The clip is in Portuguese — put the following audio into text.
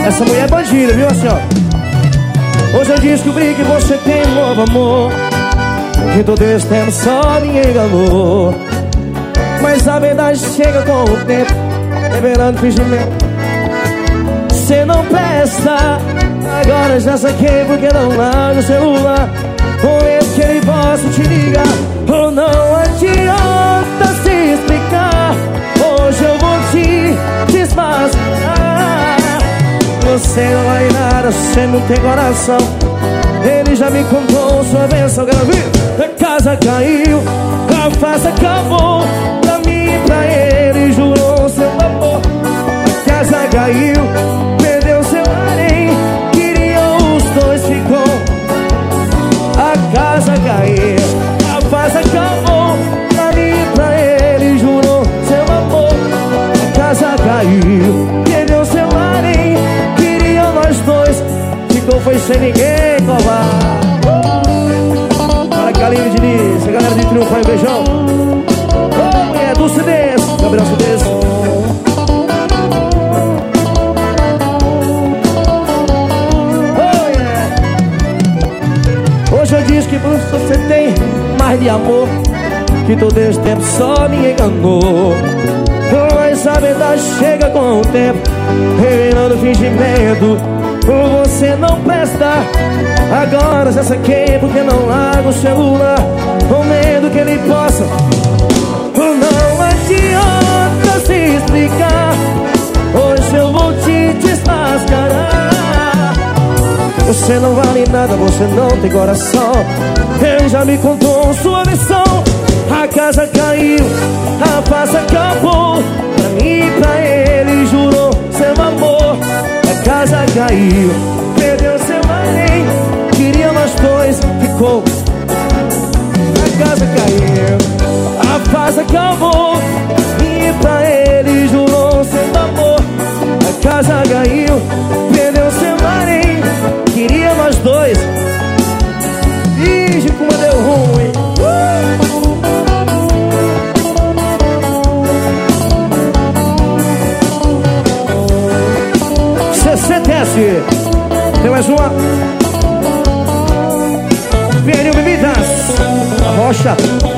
Essa mulher é bandida, viu, assim, ó. Hoje eu descobri que você tem um novo amor, que todo esse tempo só me enganou. Mas a verdade chega com o tempo, revelando fingimento. Cê não presta, agora já saquei porque não larga o celular. Com esse que ele possa te ligar, ou não adianta se explicar. Hoje eu vou te desmascarar. Você não vale nada, você não tem coração. Ele já me contou sua versão. Quero ouvir. A casa caiu, a farsa acabou. Pra mim e pra ele jurou seu amor. A casa caiu, perdeu seu harém. Queriam os dois, ficou. A casa caiu, a farsa acabou. Pra mim e pra ele jurou seu amor. A casa caiu, perdeu seu harém. Queriam nós dois, ficou foi sem ninguém covar. Fala Caline Diniz, a galera de Triunfo, aí, beijão. Oh, mulher do CDs, Gabriel CDs. Oh, yeah. Hoje eu disse que você tem mais de amor, que todo esse tempo só me enganou. Mas a verdade chega com o tempo, revelando fingimento. Você não presta, agora já saquei porque não larga o celular. Com medo que ele possa. Não adianta se explicar. Hoje eu vou te desmascarar. Você não vale nada, você não tem coração. Ele já me contou sua versão. A casa caiu, a farsa acabou. Pra mim e pra ele jurou seu amor. A casa caiu, perdeu seu harém. Queria nós dois, ficou. A casa caiu, a farsa acabou. E pra ele jurou seu amor. A casa caiu, perdeu seu harém. Queria nós dois. Ixi, como deu ruim. CCTS. Tem mais uma. Pneu Bebidas Rocha.